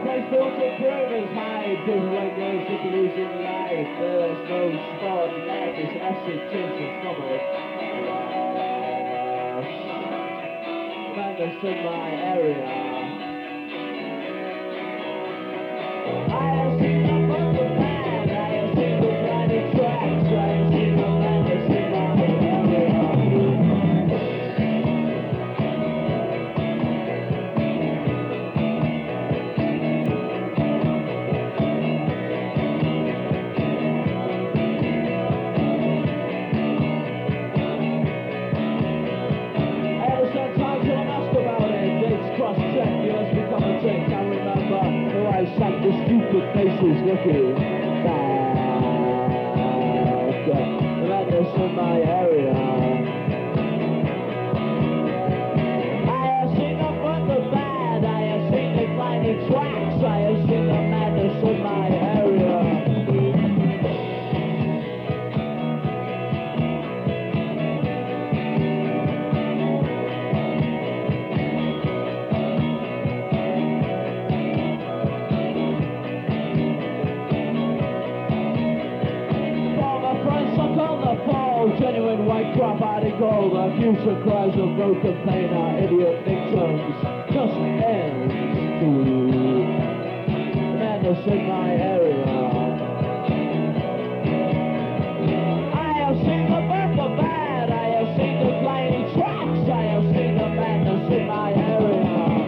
place built to groomers hide. People like those who lose in life. There's no sport in life, it's acid, tints and stubble. Madness in my area. I have seen the bumper man, I have seen the blinded tracks, I have seen the madness in my area. Like the stupid faces looking back. The madness in my area. I have seen the front, the bad. I have seen the blinding tracks. I have seen the madness in my area. Genuine white crop out of gold. Our future cries of broken pain. Our idiot victims just ends to madness in my area. I have seen the birth of bad. I have seen the blinding tracks. I have seen the madness in my area.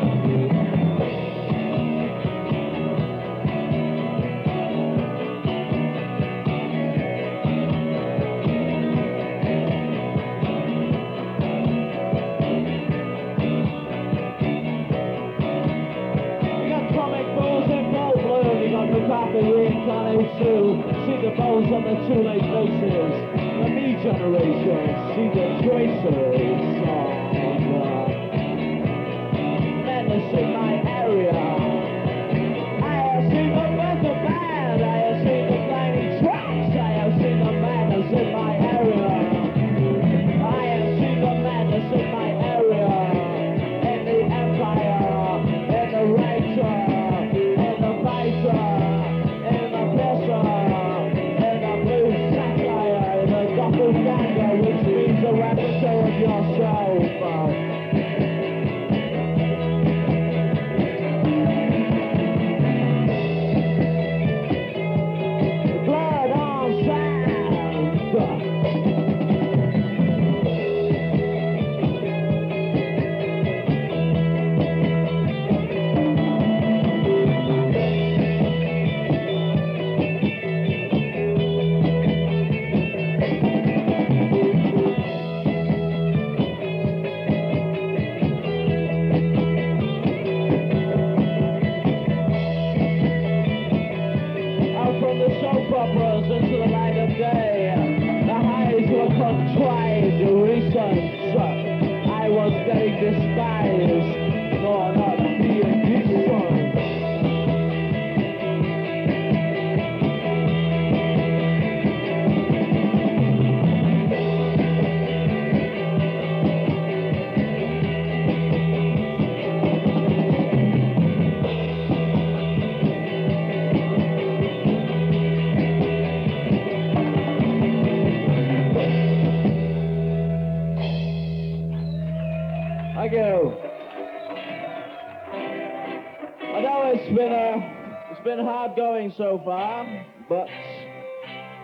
See the bones on the too late faces. The me generation, see the traces of madness in my area. I have seen the birth of bad. I have seen the blinding tracks. I have seen the madness in my area. I have seen the madness in my area. In the empire, in the writer, in the fighter. Which means a repertoire of yourself. Blood on sand. Into the light of day, the highs were contrived reasons. I was getting despised for not being decent. Thank you. I know it's been hard going so far, but